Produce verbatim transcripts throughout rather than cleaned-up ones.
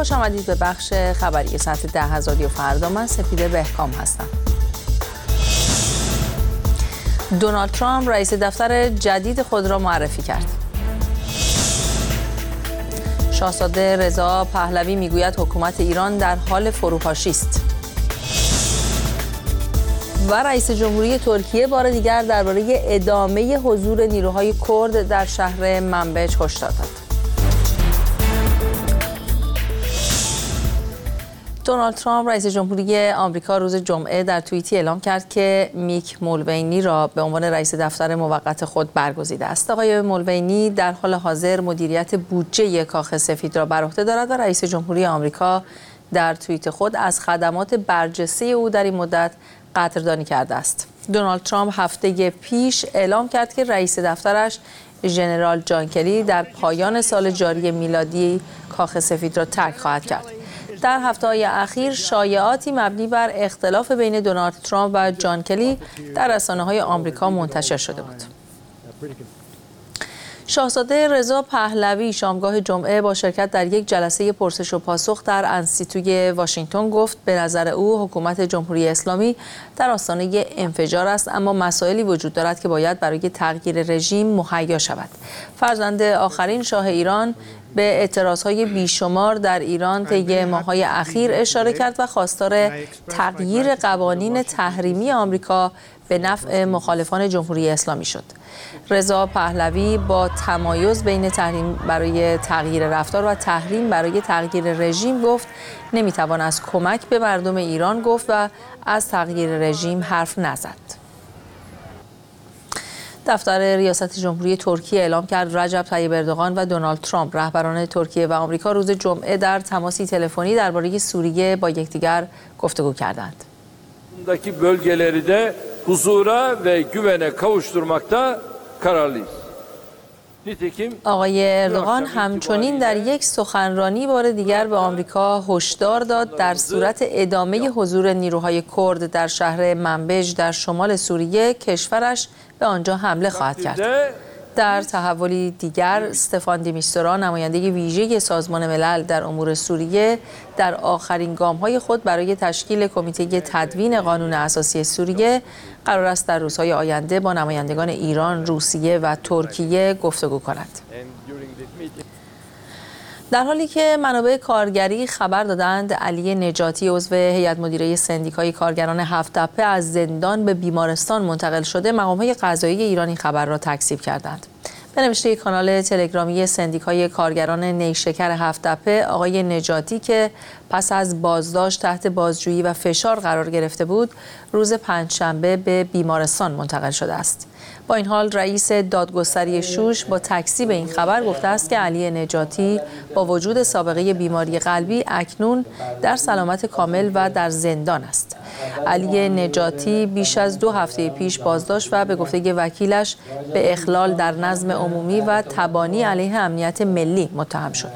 خوش آمدید به بخش خبری ساعت ده از رادیو فردا. من سپیده بهکام هستم. دونالد ترامپ رئیس دفتر جدید خود را معرفی کرد. شاهزاده رضا پهلوی میگوید حکومت ایران در حال فروپاشی است. و رئیس جمهوری ترکیه بار دیگر درباره ادامه حضور نیروهای کرد در شهر منبج هشدار داد. دونالد ترامپ رئیس جمهوری آمریکا روز جمعه در توییتی اعلام کرد که میک مولوینی را به عنوان رئیس دفتر موقت خود برگزیده است. آقای مولوینی در حال حاضر مدیریت بودجه کاخ سفید را بر عهده دارد و رئیس جمهوری آمریکا در توییت خود از خدمات برجسته او در این مدت قدردانی کرده است. دونالد ترامپ هفته پیش اعلام کرد که رئیس دفترش ژنرال جان کلی در پایان سال جاری میلادی کاخ سفید را ترک خواهد کرد. در هفته‌های اخیر شایعاتی مبنی بر اختلاف بین دونالد ترامپ و جان کلی در رسانه‌های آمریکا منتشر شده بود. شاهزاده رضا پهلوی شامگاه جمعه با شرکت در یک جلسه پرسش و پاسخ در انستیتوی واشنگتن گفت به نظر او حکومت جمهوری اسلامی در آستانه انفجار است، اما مسائلی وجود دارد که باید برای تغییر رژیم مهیا شود. فرزند آخرین شاه ایران به اعتراضهای بیشمار در ایران طی ماه‌های اخیر اشاره کرد و خواستار تغییر قوانین تحریمی آمریکا به نفع مخالفان جمهوری اسلامی شد. رضا پهلوی با تمایز بین تحریم برای تغییر رفتار و تحریم برای تغییر رژیم گفت نمیتوان از کمک به مردم ایران گفت و از تغییر رژیم حرف نزد. دفتر ریاست جمهوری ترکیه اعلام کرد رجب طیب اردوغان و دونالد ترامپ رهبران ترکیه و آمریکا روز جمعه در تماسی تلفنی درباره سوریه با یکدیگر گفتگو کردند. Daki bölgeleri de huzura ve güvene kavuşturmakta kararlıyız. آقای اردوغان همچنین در یک سخنرانی بار دیگر به آمریکا هشدار داد در صورت ادامه حضور نیروهای کرد در شهر منبج در شمال سوریه کشورش به آنجا حمله خواهد کرد. در تحولی دیگر استفان دی میستورا نماینده ویژه سازمان ملل در امور سوریه در آخرین گام‌های خود برای تشکیل کمیته تدوین قانون اساسی سوریه قرار است در روزهای آینده با نمایندگان ایران، روسیه و ترکیه گفتگو کند. در حالی که منابع کارگری خبر دادند علی نجاتی عضو هیئت مدیره سندیکای کارگران هفت تپه از زندان به بیمارستان منتقل شده، مقام‌های قضایی ایرانی خبر را تکذیب کردند. به نوشته کانال تلگرامی سندیکای کارگران نیشکر هفت تپه، آقای نجاتی که پس از بازداشت تحت بازجویی و فشار قرار گرفته بود، روز پنجشنبه به بیمارستان منتقل شده است. با این حال رئیس دادگستری شوش با تکذیب این خبر گفته است که علی نجاتی با وجود سابقه بیماری قلبی اکنون در سلامت کامل و در زندان است. علی نجاتی بیش از دو هفته پیش بازداشت و به گفته وکیلش به اخلال در نظم عمومی و تبانی علیه امنیت ملی متهم شد.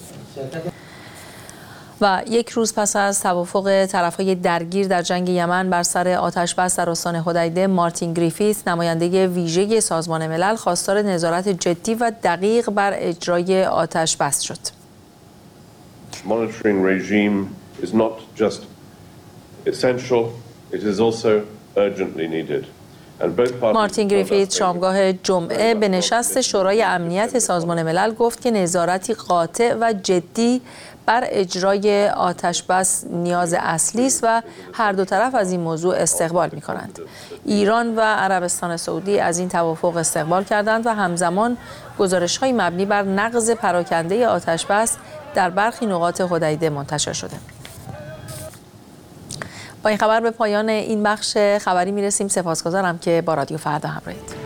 و یک روز پس از توافق طرف‌های درگیر در جنگ یمن بر سر آتش‌بس در استان حدیده، مارتین گریفیث نماینده ویژه سازمان ملل خواستار نظارت جدی و دقیق بر اجرای آتش‌بس شد. Monitoring regime is not just essential, it is also urgently needed. مارتین گریفیث شامگاه جمعه به نشست شورای امنیت سازمان ملل گفت که نظارتی قاطع و جدی بر اجرای آتش‌بس نیاز اصلی است و هر دو طرف از این موضوع استقبال می‌کنند. ایران و عربستان سعودی از این توافق استقبال کردند و همزمان گزارش‌های مبنی بر نقض پراکنده آتش‌بس در برخی نقاط حدیده منتشر شده. با این خبر به پایان این بخش خبری میرسیم. سپاسگزارم که با رادیو فردا همراهید.